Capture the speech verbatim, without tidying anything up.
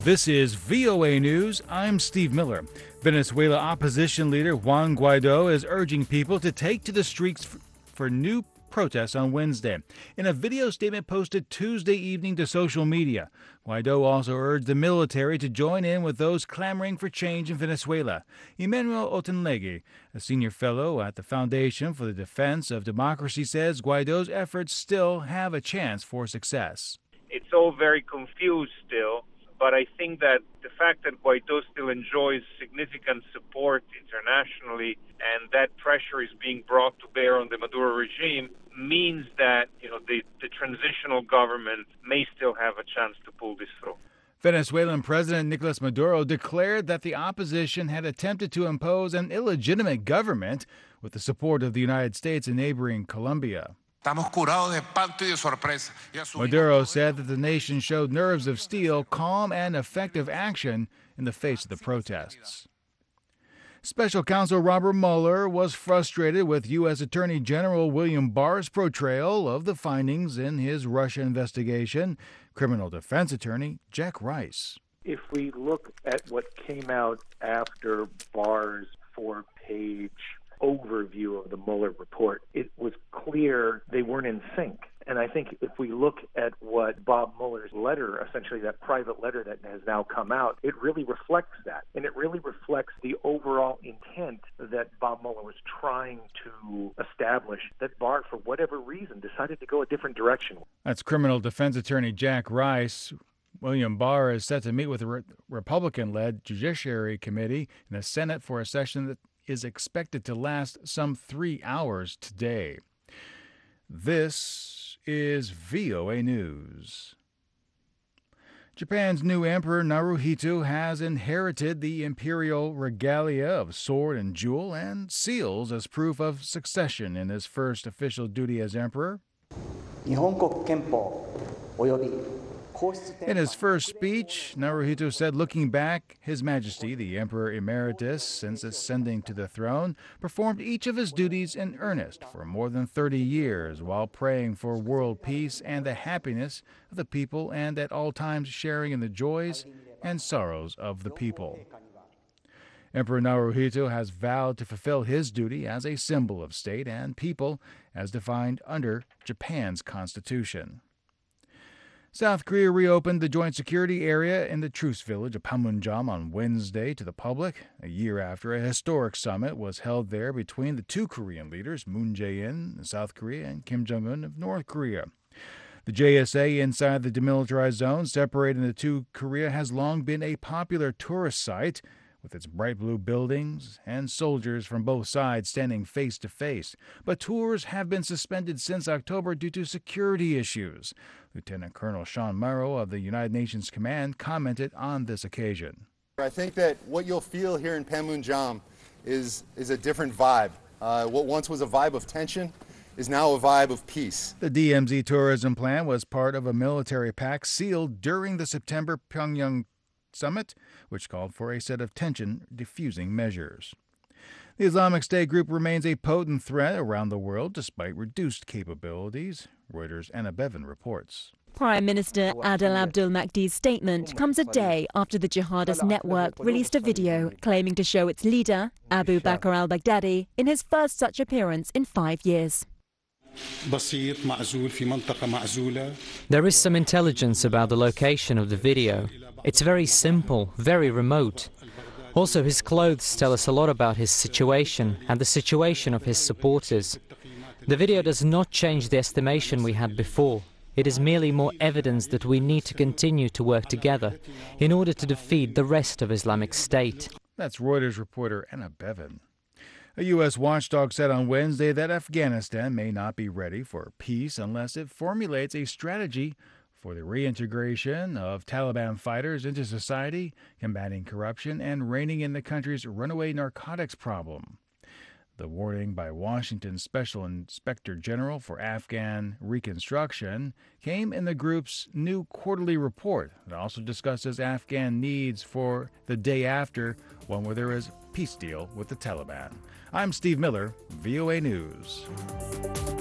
This is V O A News. I'm Steve Miller. Venezuela opposition leader Juan Guaido is urging people to take to the streets for new protests on Wednesday. In a video statement posted Tuesday evening to social media, Guaido also urged the military to join in with those clamoring for change in Venezuela. Emmanuel Otenlegui, a senior fellow at the Foundation for the Defense of Democracy, says Guaido's efforts still have a chance for success. It's all very confused still. But I think that the fact that Guaido still enjoys significant support internationally and that pressure is being brought to bear on the Maduro regime means that, you know, the, the transitional government may still have a chance to pull this through. Venezuelan President Nicolas Maduro declared that the opposition had attempted to impose an illegitimate government with the support of the United States and neighboring Colombia. Maduro said that the nation showed nerves of steel, calm and effective action in the face of the protests. Special counsel Robert Mueller was frustrated with U S Attorney General William Barr's portrayal of the findings in his Russia investigation. Criminal defense attorney Jack Rice. If we look at what came out after Barr's four-page overview of the Mueller report, it was clear they weren't in sync. And I think if we look at what Bob Mueller's letter, essentially that private letter that has now come out, it really reflects that. And it really reflects the overall intent that Bob Mueller was trying to establish, that Barr, for whatever reason, decided to go a different direction. That's criminal defense attorney Jack Rice. William Barr is set to meet with the Re- Republican-led Judiciary Committee in the Senate for a session that is expected to last some three hours today. This is V O A News. Japan's new emperor Naruhito has inherited the imperial regalia of sword and jewel and seals as proof of succession in his first official duty as emperor. In his first speech, Naruhito said, looking back, His Majesty, the Emperor Emeritus, since ascending to the throne, performed each of his duties in earnest for more than thirty years while praying for world peace and the happiness of the people and at all times sharing in the joys and sorrows of the people. Emperor Naruhito has vowed to fulfill his duty as a symbol of state and people as defined under Japan's constitution. South Korea reopened the joint security area in the truce village of Panmunjom on Wednesday to the public, a year after a historic summit was held there between the two Korean leaders, Moon Jae-in of South Korea and Kim Jong-un of North Korea. The J S A inside the demilitarized zone separating the two Korea has long been a popular tourist site, with its bright blue buildings and soldiers from both sides standing face to face. But tours have been suspended since October due to security issues. Lieutenant Colonel Sean Morrow of the United Nations Command commented on this occasion. I think that what you'll feel here in Panmunjom is, is a different vibe. Uh, what once was a vibe of tension is now a vibe of peace. The D M Z tourism plan was part of a military pact sealed during the September Pyongyang summit, which called for a set of tension-diffusing measures. The Islamic State group remains a potent threat around the world despite reduced capabilities, Reuters' Anna Bevan reports. Prime Minister Adel Abdul Mahdi's statement comes a day after the jihadist network released a video claiming to show its leader, Abu Bakr al-Baghdadi, in his first such appearance in five years. There is some intelligence about the location of the video. It's very simple, very remote. Also, his clothes tell us a lot about his situation and the situation of his supporters. The video does not change the estimation we had before. It is merely more evidence that we need to continue to work together in order to defeat the rest of Islamic State. That's Reuters reporter Anna Bevan. A U S watchdog said on Wednesday that Afghanistan may not be ready for peace unless it formulates a strategy for the reintegration of Taliban fighters into society, combating corruption, and reining in the country's runaway narcotics problem. The warning by Washington's Special Inspector General for Afghan Reconstruction came in the group's new quarterly report that also discusses Afghan needs for the day after, one where there is a peace deal with the Taliban. I'm Steve Miller, V O A News.